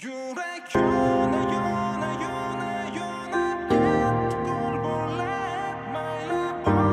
Yürek yana yana yana yana gul bo'lib mayli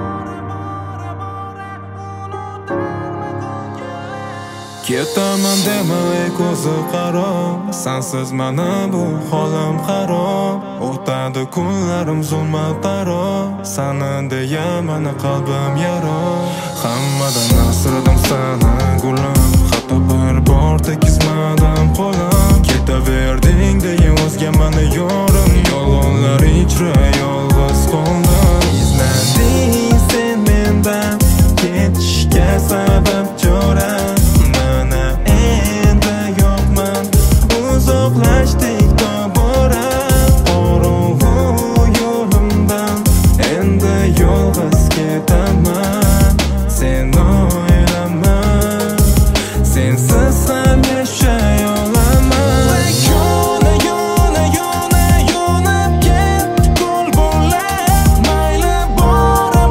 bora unutarman ko'nglim ketaman demay ko'zi qaro sensiz mana bu holim xarob o'tadi kunlarim zulmat qaro seni deya meni qalbim yaro hammadan asradim seni gulim hatto bir bor tekizmadim qo'lim ketaverding deya o'zga meni yorim yolg'onlar ichra yolg'iz qoldim izlanding sen mendan ketishga sabab chora mana endi yo'qman uzoqlashdik tobora qorong'u yo'limdan endi yolg'iz ketaman sen o'ylama sensiz ham yashay olaman yona yona yona yonib ketdi gul bo'lib mayli bora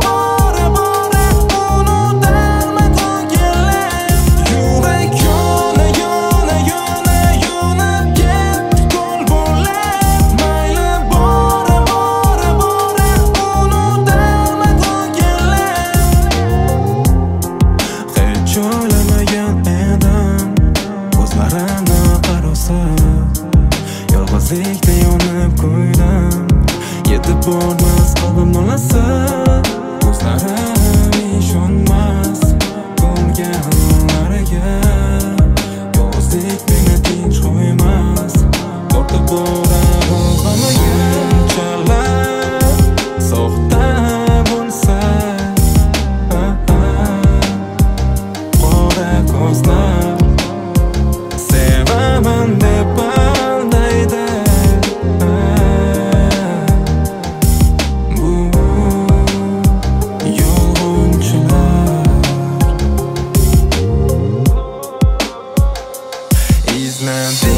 unutarman ko'nglim yurek yona yona yona yonib ketdi gul bo'lib mayli bora unutarman ko'nglim hech o'ylamagan edim ko'zlarimni qarosa yolg'izlikda yonib kuydim yetib bormas qalbim nolasi ko'zlarim ishonmas ko'rganlariga yolg'izlik meni tinch qo'ymas tortib borar g'amiga unchalar soxta bo'lsa qora ko'zlar sevaman deb aldaydi bu yolg'onchilar izlanding